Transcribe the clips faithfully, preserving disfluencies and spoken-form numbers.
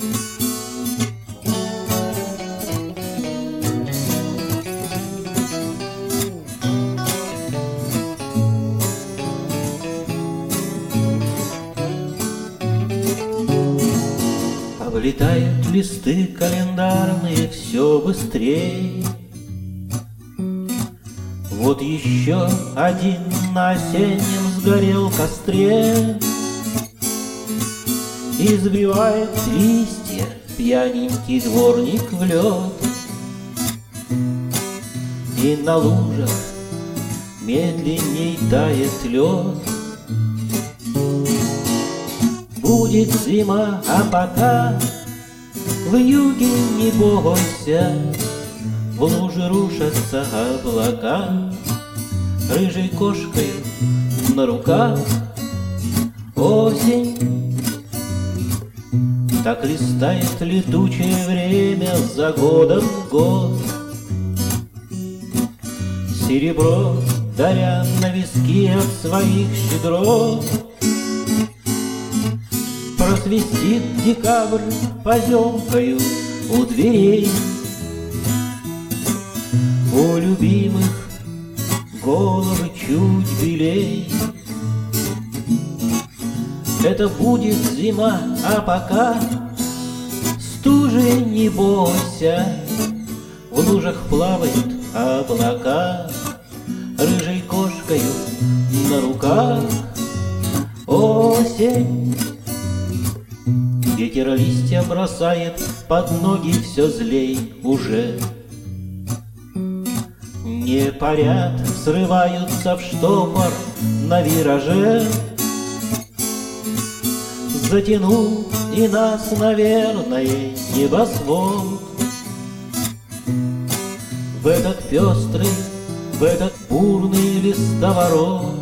Облетают листы календарные все быстрее. Вот еще один на осеннем сгорел костре. И сбивает листья пьяненький дворник в лед. И на лужах медленней тает лед. Будет зима, а пока в юге не бойся, в луже рушатся облака. Рыжей кошкой на руках осень. Так листает летучее время за годом год. Серебро даря на виски от своих щедрот. Просвистит декабрь поземкою у дверей. У любимых головы чуть белей. Это будет зима, а пока стужи не бойся. В лужах плавают облака. Рыжей кошкою на руках осень. Ветер листья бросает под ноги все злей уже. Не парят, срываются в штопор на вираже. Затянул и нас, наверное, небосвод. В этот пестрый, в этот бурный листоворот.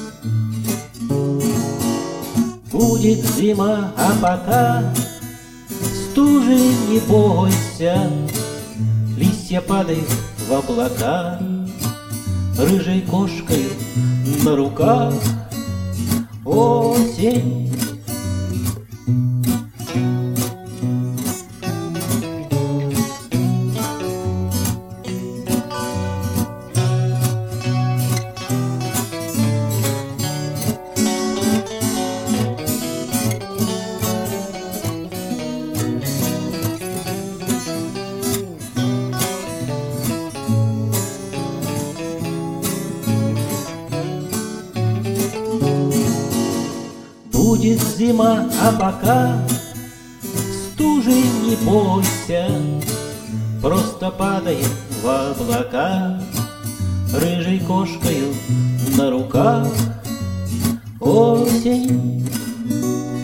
Будет зима, а пока стужи не бойся. Листья падают в облака. Рыжей кошкой на руках осень. Будет зима, а пока стужи не бойся. Просто падает в облака. Рыжей кошкою на руках осень.